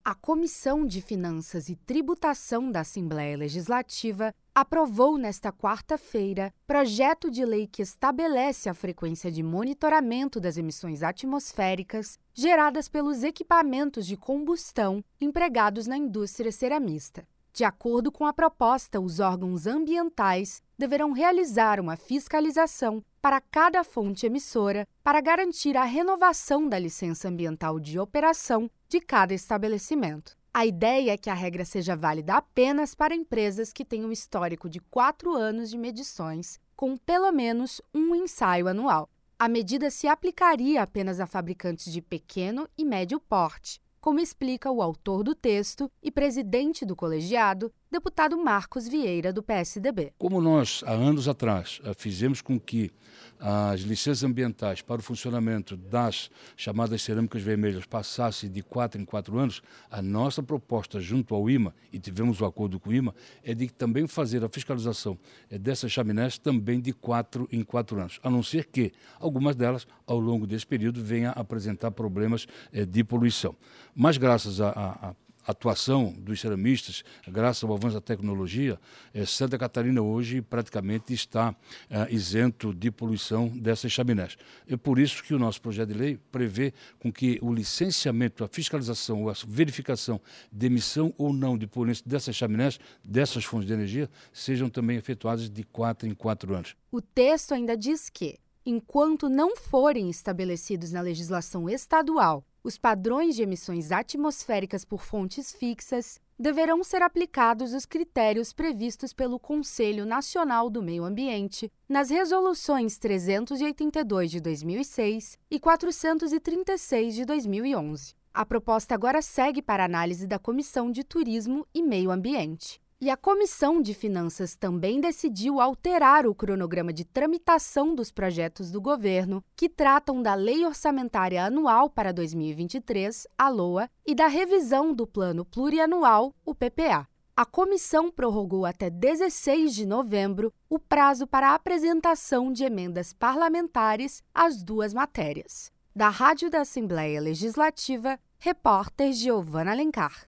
A Comissão de Finanças e Tributação da Assembleia Legislativa aprovou nesta quarta-feira projeto de lei que estabelece a frequência de monitoramento das emissões atmosféricas geradas pelos equipamentos de combustão empregados na indústria ceramista. De acordo com a proposta, os órgãos ambientais deverão realizar uma fiscalização para cada fonte emissora para garantir a renovação da licença ambiental de operação de cada estabelecimento. A ideia é que a regra seja válida apenas para empresas que tenham histórico de 4 anos de medições, com pelo menos um ensaio anual. A medida se aplicaria apenas a fabricantes de pequeno e médio porte, como explica o autor do texto e presidente do colegiado, deputado Marcos Vieira, do PSDB. Como nós, há anos atrás, fizemos com que as licenças ambientais para o funcionamento das chamadas cerâmicas vermelhas passassem de 4 em 4 anos, a nossa proposta junto ao IMA, e tivemos o acordo com o IMA, é de também fazer a fiscalização dessas chaminés também de 4 em 4 anos, a não ser que algumas delas, ao longo desse período, venham a apresentar problemas de poluição. Mas graças à atuação dos ceramistas, graças ao avanço da tecnologia, Santa Catarina hoje praticamente está isento de poluição dessas chaminés. É por isso que o nosso projeto de lei prevê com que o licenciamento, a fiscalização, a verificação de emissão ou não de poluentes dessas chaminés, dessas fontes de energia, sejam também efetuadas de 4 em 4 anos. O texto ainda diz que, enquanto não forem estabelecidos na legislação estadual os padrões de emissões atmosféricas por fontes fixas, deverão ser aplicados os critérios previstos pelo Conselho Nacional do Meio Ambiente nas resoluções 382 de 2006 e 436 de 2011. A proposta agora segue para análise da Comissão de Turismo e Meio Ambiente. E a Comissão de Finanças também decidiu alterar o cronograma de tramitação dos projetos do governo que tratam da Lei Orçamentária Anual para 2023, a LOA, e da revisão do Plano Plurianual, o PPA. A comissão prorrogou até 16 de novembro o prazo para a apresentação de emendas parlamentares às duas matérias. Da Rádio da Assembleia Legislativa, repórter Giovana Alencar.